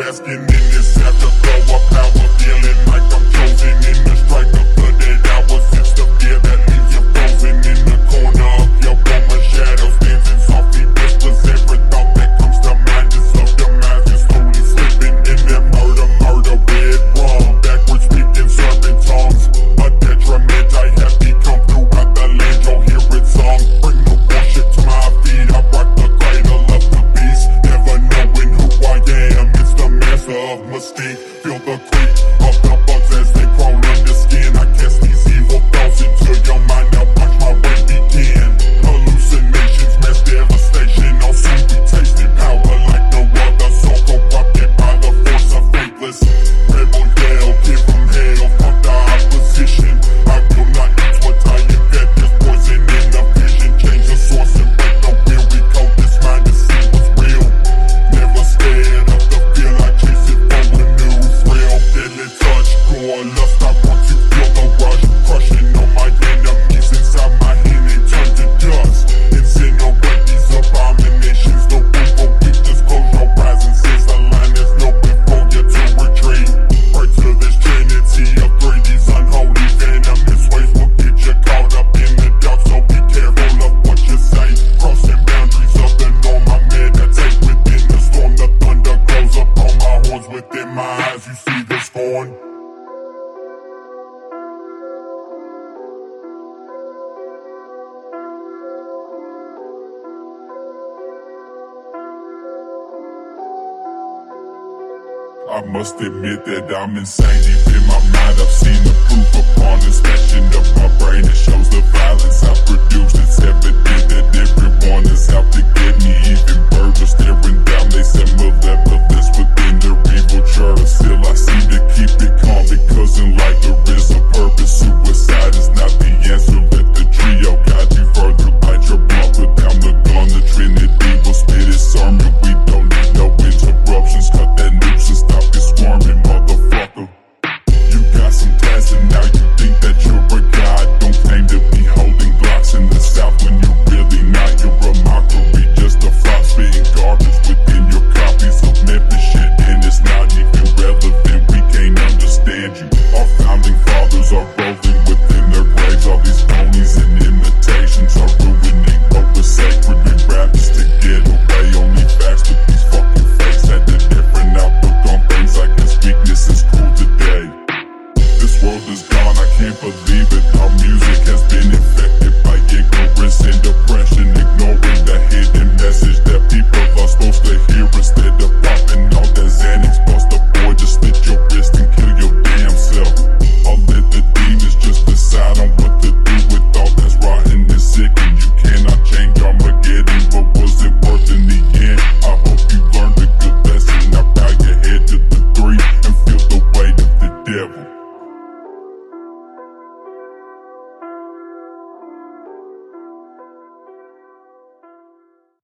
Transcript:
basking in this afterglow of power, feeling like I'm chosen in the strike of flooded hours. It's the fear that leaves you frozen in the corner of your room. A shadow stands and softly whispers every thought that comes to mind is of demise. You're slowly slipping in that murder red rum. Backwards speaking serpent tongues, a detriment I have become throughout the land. You'll hear it sung. Bring the worship to my feet. I rock the cradle of the beast, never knowing who I am. It's the master of mystique. Feel the creep of the bugs as they crawl under skin. I cast these evil thoughts into your mind. Now watch my way begin. Hallucinations, mass devastation. I'll soon be tasting power like no other. Soul corrupted by the force of faithless. Rebel yell, give them hell. Fuck the opposition. I will not eat what I invent. There's poison in the vision. Change the source and break the wheel. We code this mind to see what's real. Never scared of the feel. I chase it for a new thrill. Deadly touch, gore, lust. I want to feel the rush. Crushing on my enemies inside my hand. They turn to dust. Incinerate these abominations. No room for weakness. Close your eyes and sense the line. There's no way for you to retreat. Pray to this trinity of three. These unholy venomous ways will get you caught up in the dark. So be careful of what you say. Crossing boundaries of the norm. I meditate within the storm. The thunder grows upon my horns. Within my eyes you see the scorn. I must admit that I'm insane. Deep in my mind I've seen the proof upon inspection of my brain. It shows the violence I produce. It's evident that everyone is out to get me. Even birds are staring down. They said malevolence